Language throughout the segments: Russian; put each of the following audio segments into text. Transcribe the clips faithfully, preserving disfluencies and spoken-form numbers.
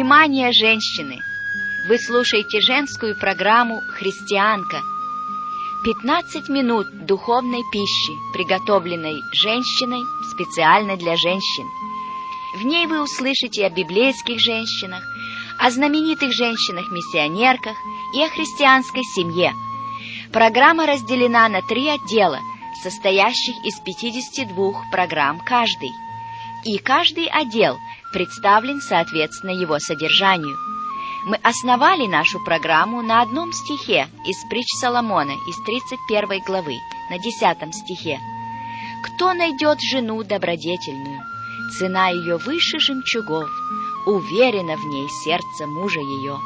Внимание, женщины! Вы слушаете женскую программу «Христианка». пятнадцать минут духовной пищи, приготовленной женщиной специально для женщин. В ней вы услышите о библейских женщинах, о знаменитых женщинах-миссионерках и о христианской семье. Программа разделена на три отдела, состоящих из пятидесяти двух программ каждый. И каждый отдел представлен соответственно его содержанию. Мы основали нашу программу на одном стихе из притч Соломона, из тридцать первой главы, на десятом стихе. «Кто найдет жену добродетельную? Цена ее выше жемчугов, уверено в ней сердце мужа ее».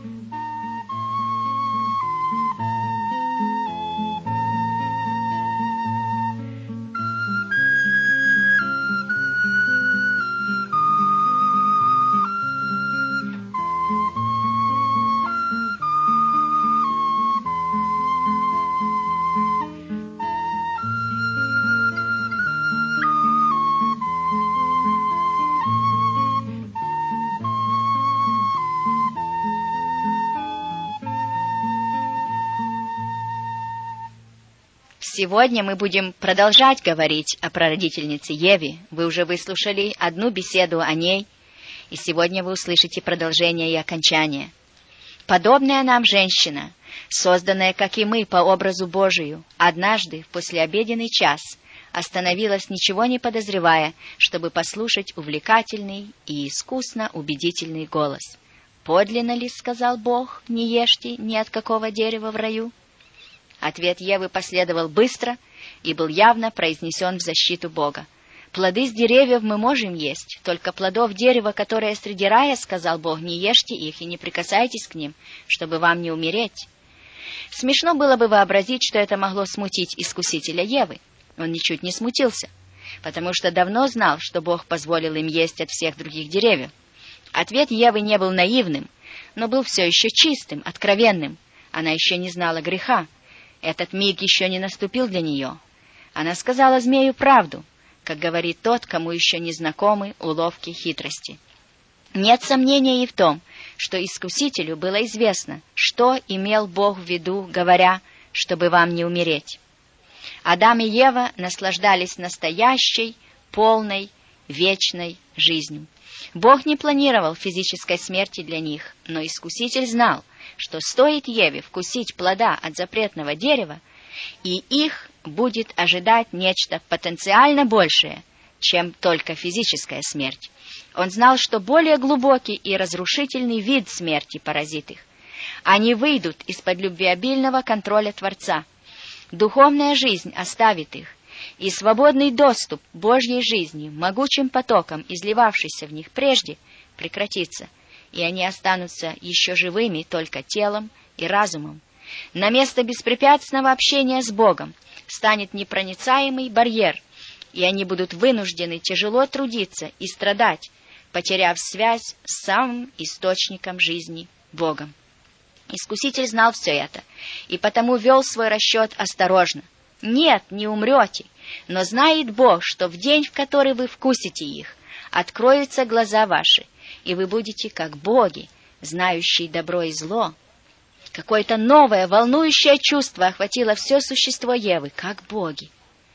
Сегодня мы будем продолжать говорить о прародительнице Еве. Вы уже выслушали одну беседу о ней, и сегодня вы услышите продолжение и окончание. Подобная нам женщина, созданная, как и мы, по образу Божию, однажды в послеобеденный час остановилась, ничего не подозревая, чтобы послушать увлекательный и искусно убедительный голос. «Подлинно ли, — сказал Бог, — не ешьте ни от какого дерева в раю?» Ответ Евы последовал быстро и был явно произнесен в защиту Бога. «Плоды с деревьев мы можем есть, только плодов дерева, которое среди рая, — сказал Бог, — не ешьте их и не прикасайтесь к ним, чтобы вам не умереть». Смешно было бы вообразить, что это могло смутить искусителя Евы. Он ничуть не смутился, потому что давно знал, что Бог позволил им есть от всех других деревьев. Ответ Евы не был наивным, но был все еще чистым, откровенным. Она еще не знала греха. Этот миг еще не наступил для нее. Она сказала змею правду, как говорит тот, кому еще не знакомы уловки хитрости. Нет сомнения и в том, что искусителю было известно, что имел Бог в виду, говоря, чтобы вам не умереть. Адам и Ева наслаждались настоящей, полной, вечной жизнью. Бог не планировал физической смерти для них, но искуситель знал, что стоит Еве вкусить плода от запретного дерева, и их будет ожидать нечто потенциально большее, чем только физическая смерть. Он знал, что более глубокий и разрушительный вид смерти поразит их. Они выйдут из-под любвеобильного контроля Творца. Духовная жизнь оставит их, и свободный доступ к Божьей жизни, могучим потоком, изливавшийся в них прежде, прекратится, и они останутся еще живыми только телом и разумом. На место беспрепятственного общения с Богом станет непроницаемый барьер, и они будут вынуждены тяжело трудиться и страдать, потеряв связь с самым источником жизни Богом. Искуситель знал все это, и потому вел свой расчет осторожно. Нет, не умрете, но знает Бог, что в день, в который вы вкусите их, откроются глаза ваши, и вы будете как боги, знающие добро и зло. Какое-то новое, волнующее чувство охватило все существо Евы, как боги.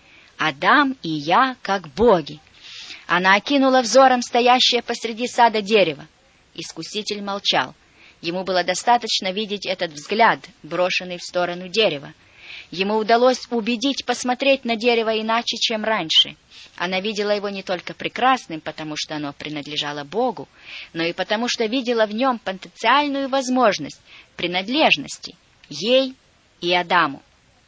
Адам и я, как боги. Она окинула взором стоящее посреди сада дерево. Искуситель молчал. Ему было достаточно видеть этот взгляд, брошенный в сторону дерева. Ему удалось убедить посмотреть на дерево иначе, чем раньше. Она видела его не только прекрасным, потому что оно принадлежало Богу, но и потому что видела в нем потенциальную возможность принадлежности ей и Адаму.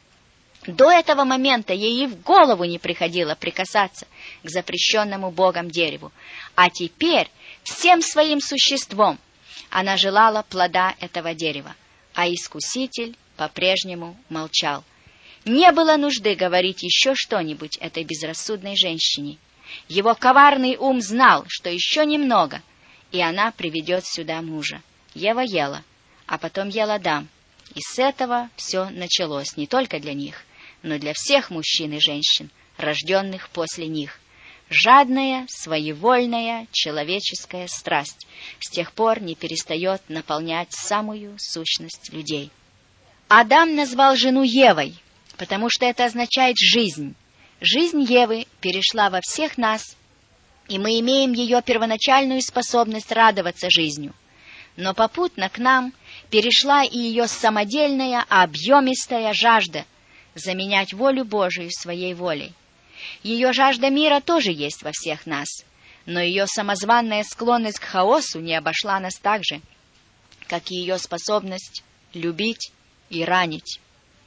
До этого момента ей и в голову не приходило прикасаться к запрещенному Богом дереву, а теперь всем своим существом она желала плода этого дерева, а искуситель по-прежнему молчал. Не было нужды говорить еще что-нибудь этой безрассудной женщине. Его коварный ум знал, что еще немного, и она приведет сюда мужа. Ева ела, а потом ел Адам. И с этого все началось не только для них, но для всех мужчин и женщин, рожденных после них. Жадная, своевольная, человеческая страсть с тех пор не перестает наполнять самую сущность людей. Адам назвал жену Евой, потому что это означает «жизнь». Жизнь Евы перешла во всех нас, и мы имеем ее первоначальную способность радоваться жизнью. Но попутно к нам перешла и ее самодельная, объемистая жажда заменять волю Божию своей волей. Ее жажда мира тоже есть во всех нас, но ее самозванная склонность к хаосу не обошла нас так же, как и ее способность любить и ранить.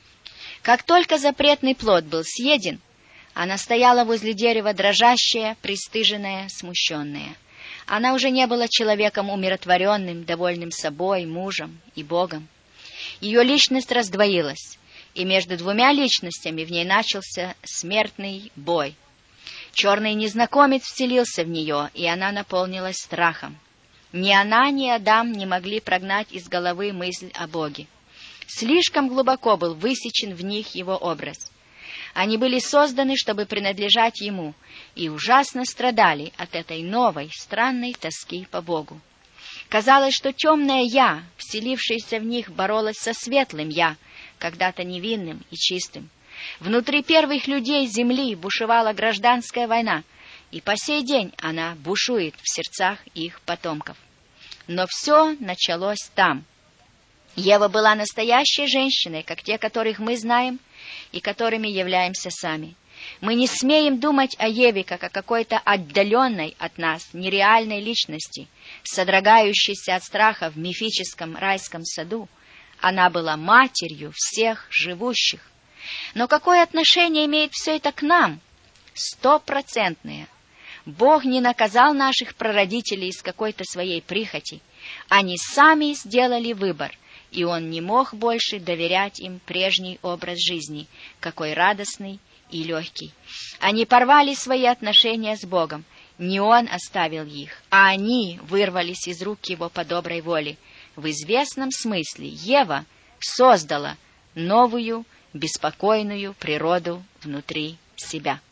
Как только запретный плод был съеден, она стояла возле дерева дрожащая, пристыженная, смущенная. Она уже не была человеком умиротворенным, довольным собой, мужем и Богом. Ее личность раздвоилась, и между двумя личностями в ней начался смертный бой. Черный незнакомец вселился в нее, и она наполнилась страхом. Ни она, ни Адам не могли прогнать из головы мысль о Боге. Слишком глубоко был высечен в них его образ. Они были созданы, чтобы принадлежать ему, и ужасно страдали от этой новой, странной тоски по Богу. Казалось, что темное «я», вселившееся в них, боролось со светлым «я», когда-то невинным и чистым. Внутри первых людей земли бушевала гражданская война, и по сей день она бушует в сердцах их потомков. Но все началось там. Ева была настоящей женщиной, как те, которых мы знаем и которыми являемся сами. Мы не смеем думать о Еве как о какой-то отдаленной от нас, нереальной личности, содрогающейся от страха в мифическом райском саду. Она была матерью всех живущих. Но какое отношение имеет все это к нам? Стопроцентное. Бог не наказал наших прародителей из какой-то своей прихоти. Они сами сделали выбор, и Он не мог больше доверять им прежний образ жизни, какой радостный и легкий. Они порвали свои отношения с Богом. Не Он оставил их, а они вырвались из рук Его по доброй воле. В известном смысле Ева создала новую, беспокойную природу внутри себя.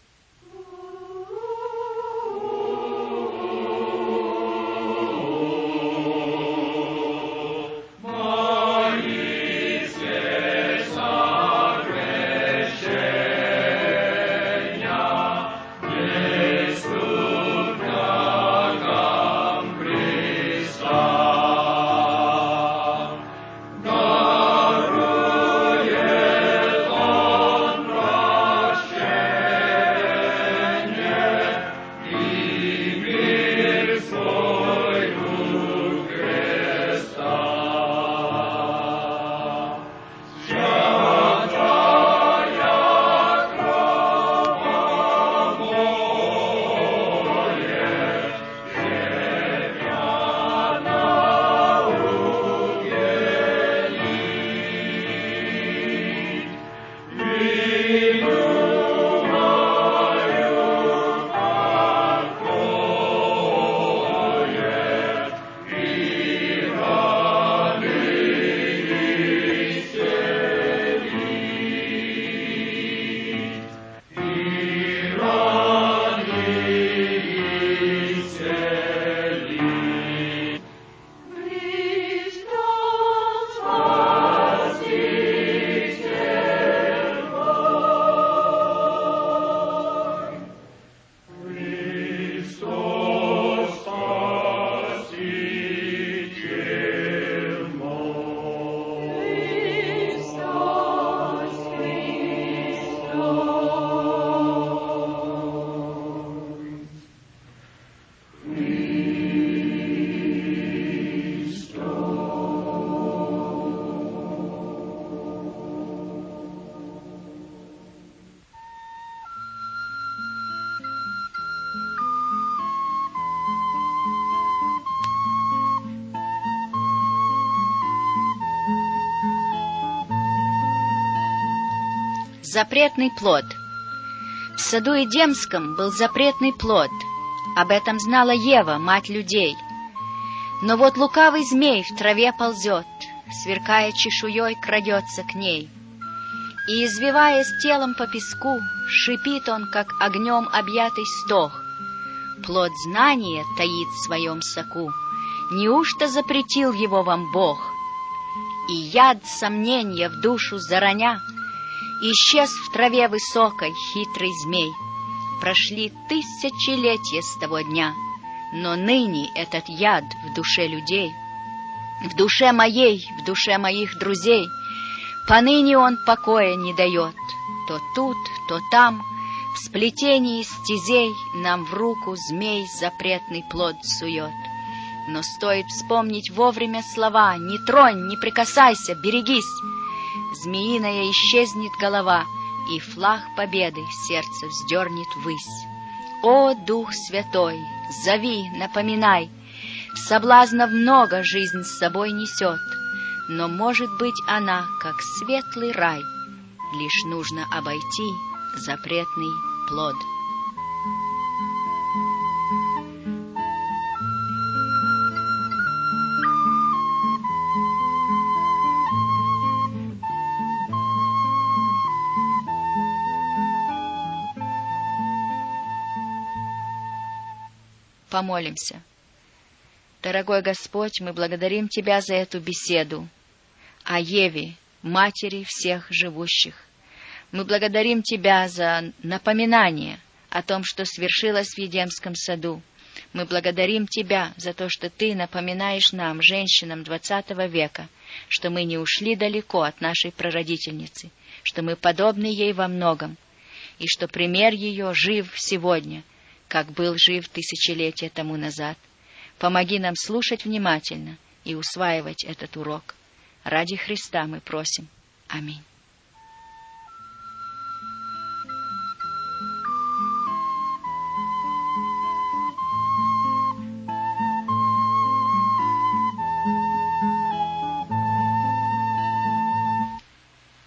Запретный плод. В саду Эдемском был запретный плод. Об этом знала Ева, мать людей. Но вот лукавый змей в траве ползет, сверкая чешуей, крадется к ней. И, извиваясь телом по песку, шипит он, как огнем объятый стог. Плод знания таит в своем соку, неужто запретил его вам Бог? И яд сомнения в душу зароня, исчез в траве высокой хитрый змей. Прошли тысячелетия с того дня, но ныне этот яд в душе людей, в душе моей, в душе моих друзей, поныне он покоя не дает. То тут, то там, в сплетении стезей, нам в руку змей запретный плод сует. Но стоит вспомнить вовремя слова: «Не тронь, не прикасайся, берегись!» Змеиная исчезнет голова, и флаг победы сердце вздернет ввысь. О, Дух Святой, зови, напоминай, соблазнов много жизнь с собой несет, но, может быть, она, как светлый рай, лишь нужно обойти запретный плод. Помолимся. Дорогой Господь, мы благодарим Тебя за эту беседу о Еве, матери всех живущих. Мы благодарим Тебя за напоминание о том, что свершилось в Едемском саду. Мы благодарим Тебя за то, что Ты напоминаешь нам, женщинам двадцатого века, что мы не ушли далеко от нашей прародительницы, что мы подобны ей во многом, и что пример ее жив сегодня, как был жив тысячелетия тому назад. Помоги нам слушать внимательно и усваивать этот урок. Ради Христа мы просим. Аминь.